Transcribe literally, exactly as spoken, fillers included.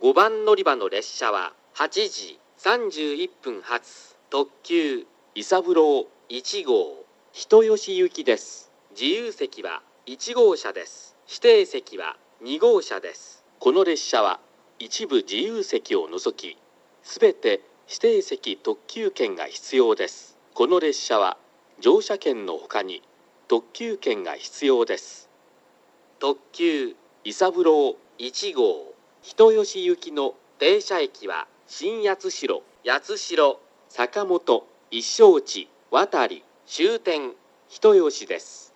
ごばん乗り場の列車ははちじさんじゅういっぷん発特急伊三郎いち号人吉行きです。自由席はいち号車です。指定席はに号車です。この列車は一部自由席を除き、すべて指定席特急券が必要です。この列車は乗車券のほかに特急券が必要です。特急伊三郎いち号人吉行きの停車駅は新八代、八代、坂本、一升地、渡終点、人吉です。